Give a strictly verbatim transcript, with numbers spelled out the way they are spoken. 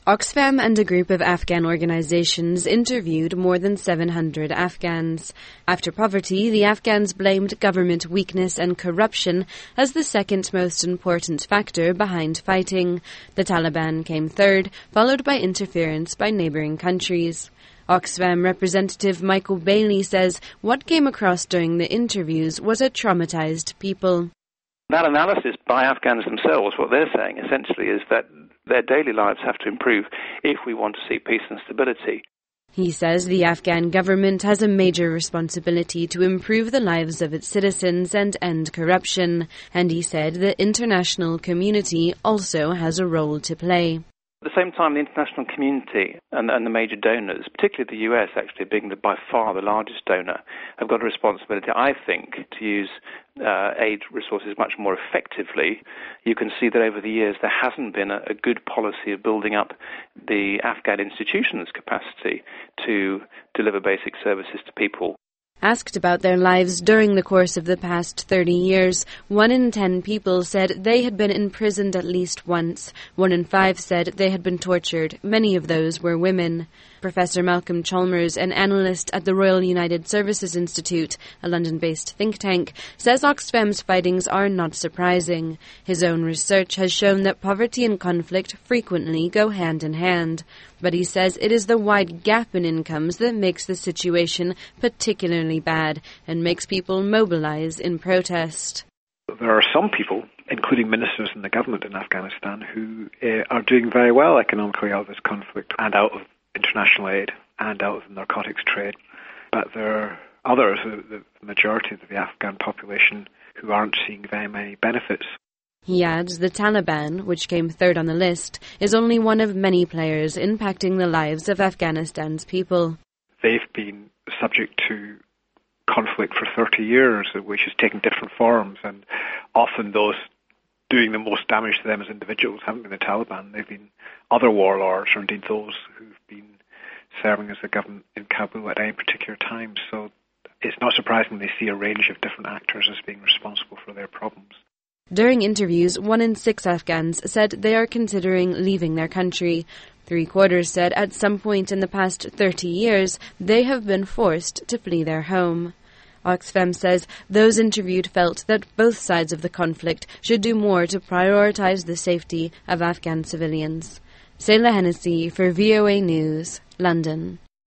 Oxfam and a group of Afghan organizations interviewed more than seven hundred Afghans. After poverty, the Afghans blamed government weakness and corruption as the second most important factor behind fighting. The Taliban came third, followed by interference by neighbouring countries. Oxfam representative Michael Bailey says what came across during the interviews was a traumatized people. That analysis by Afghans themselves, what they're saying essentially is that their daily lives have to improve if we want to see peace and stability. He says the Afghan government has a major responsibility to improve the lives of its citizens and end corruption, and he said the international community also has a role to play. At the same time, the international community and, and the major donors, particularly the U S actually being the, by far the largest donor, have got a responsibility, I think, to use uh, aid resources much more effectively. You can see that over the years there hasn't been a, a good policy of building up the Afghan institutions' capacity to deliver basic services to people. Asked about their lives during the course of the past thirty years, one in ten people said they had been imprisoned at least once. One in five said they had been tortured. Many of those were women. Professor Malcolm Chalmers, an analyst at the Royal United Services Institute, a London-based think tank, says Oxfam's findings are not surprising. His own research has shown that poverty and conflict frequently go hand in hand. But he says it is the wide gap in incomes that makes the situation particularly bad and makes people mobilize in protest. There are some people, including ministers in the government in Afghanistan, who uh, are doing very well economically out of this conflict and out of international aid and out of the narcotics trade. But there are others, the majority of the Afghan population, who aren't seeing very many benefits. He adds the Taliban, which came third on the list, is only one of many players impacting the lives of Afghanistan's people. They've been subject to conflict for thirty years, which has taken different forms, and often those doing the most damage to them as individuals haven't been the Taliban. They've been other warlords, or indeed those who've been serving as the government in Kabul at any particular time. So it's not surprising they see a range of different actors as being responsible for their problems. During interviews, one in six Afghans said they are considering leaving their country. Three quarters said at some point in the past thirty years they have been forced to flee their home. Oxfam says those interviewed felt that both sides of the conflict should do more to prioritise the safety of Afghan civilians. Sayla Hennessy for V O A News, London.